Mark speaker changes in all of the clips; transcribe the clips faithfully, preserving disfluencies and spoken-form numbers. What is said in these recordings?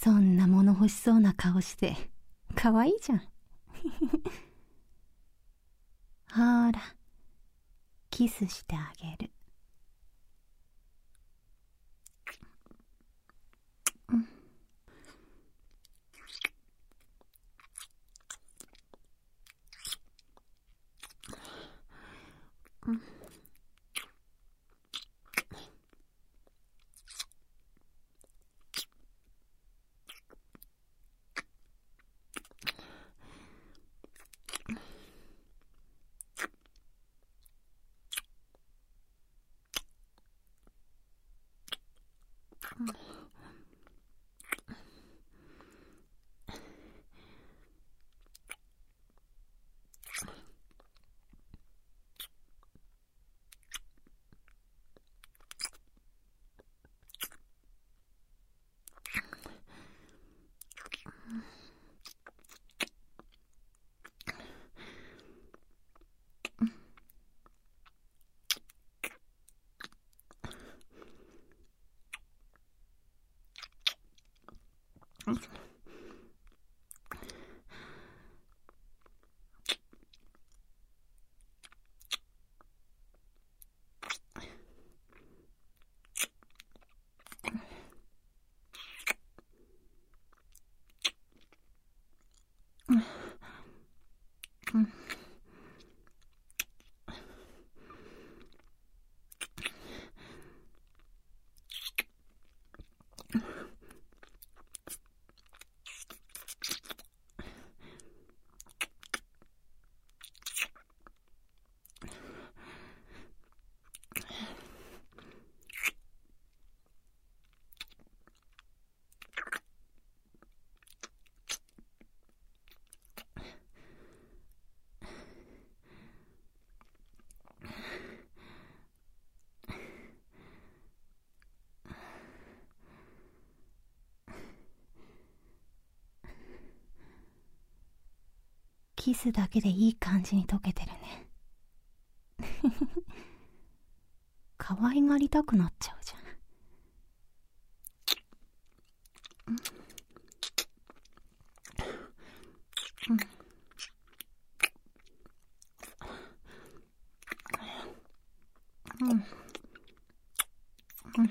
Speaker 1: そんな物欲しそうな顔してかわいいじゃん。ほら、キスしてあげる。うん。うん。キスだけでいい感じに溶けてるね。可愛がりたくなっちゃうじゃん。うん。うん。うん。うん。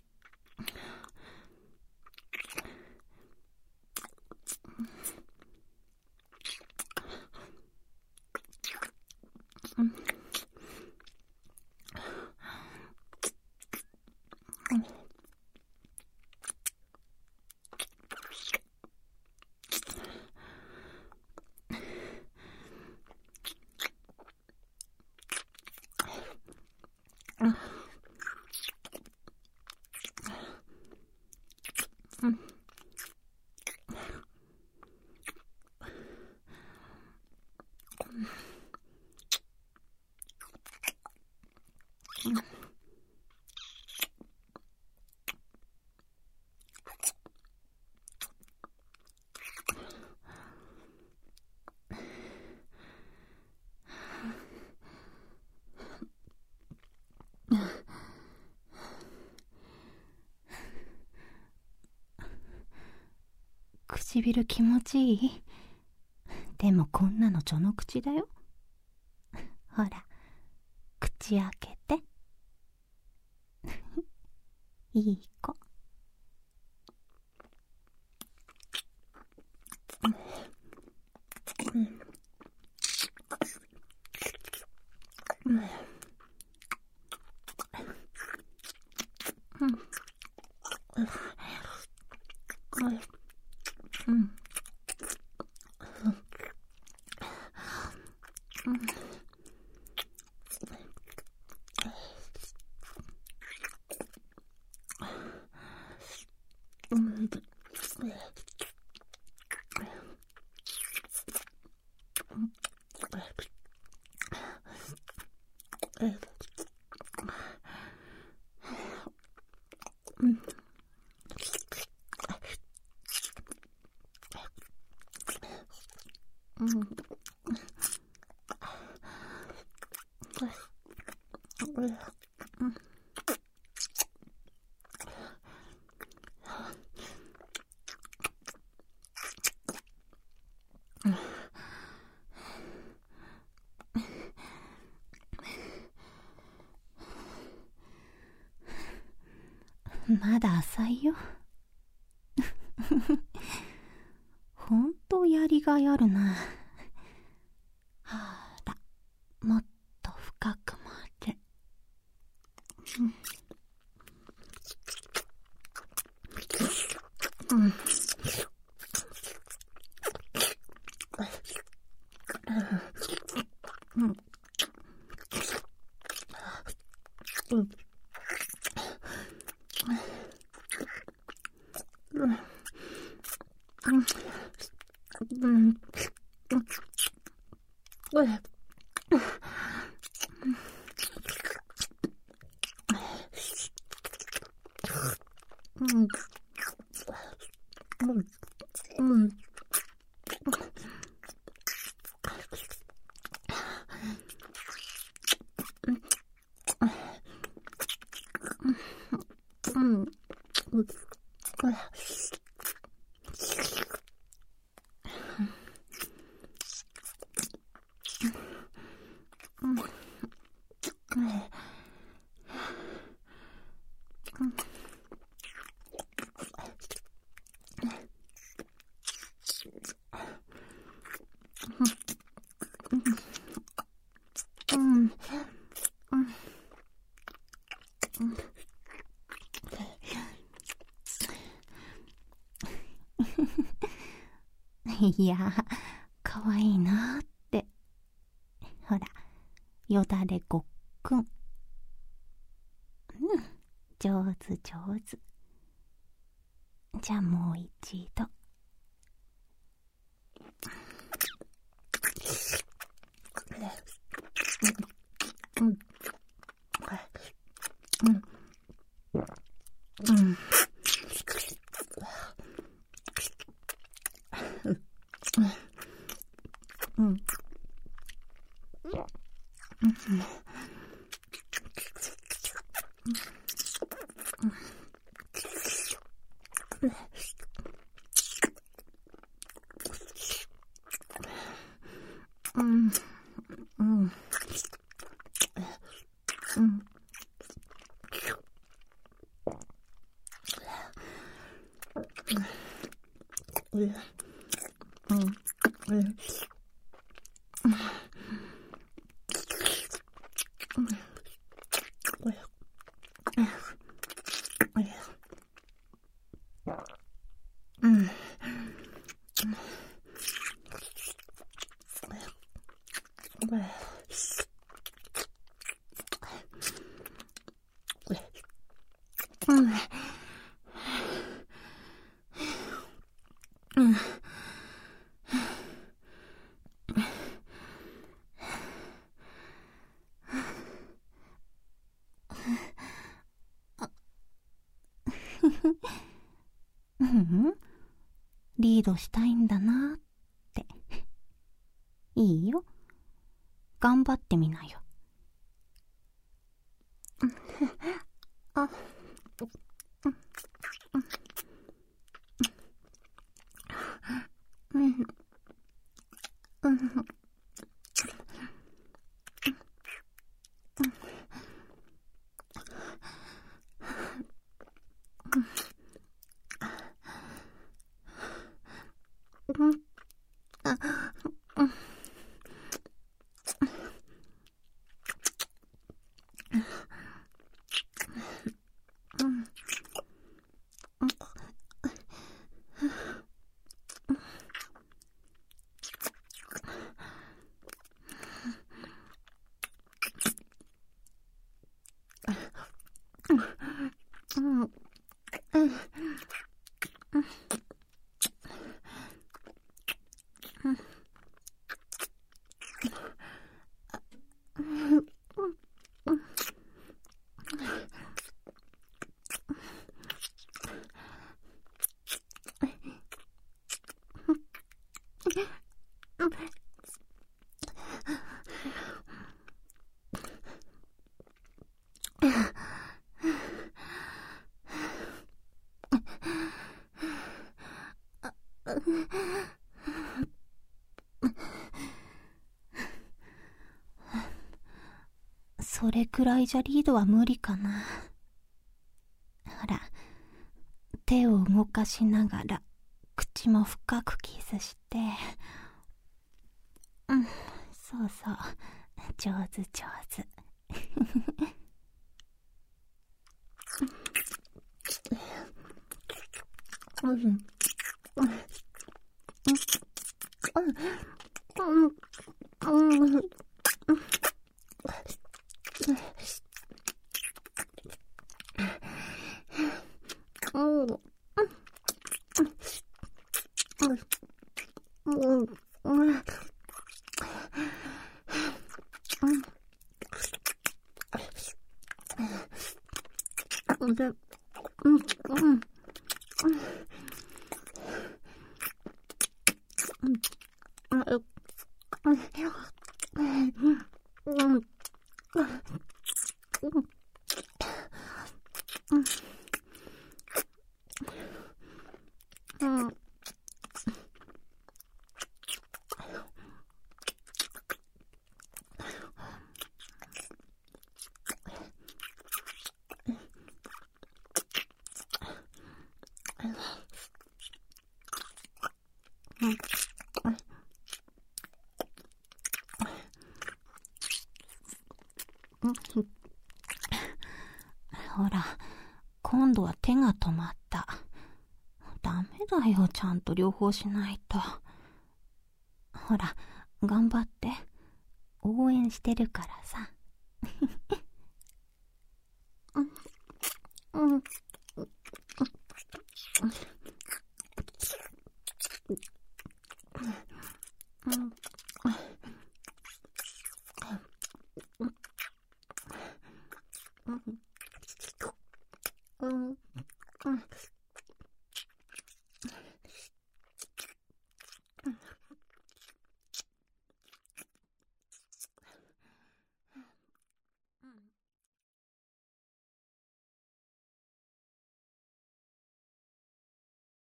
Speaker 1: 唇気持ちいい？でもこんなの序の口だよ。ほら、口開けて。いい子。うん。うん。うん。うん。うん。 まだ浅いよ。ほんとやりがいあるな。はら、もっと深くまで。うん。うん。うん。うん。うん。いや、かわいいなーって。ほら、よだれごっくん。うん、上手上手。じゃあもう一度。うん。うん。うん。うん。うん。うん。うん。うん。うん。うん。うん。リードしたいんだなって。いいよ。頑張ってみなよ。あ、うん。うん。うん。あ、うん。うん。うん。うん。それくらいじゃリードは無理かな。ほら、 動かしながら口も深くキスして、うん、そうそう、上手上手。うんうんうんうんほら、今度は手が止まった。ダメだよ、ちゃんと両方しないと。ほら、頑張って。応援してるからさ。うんうんうん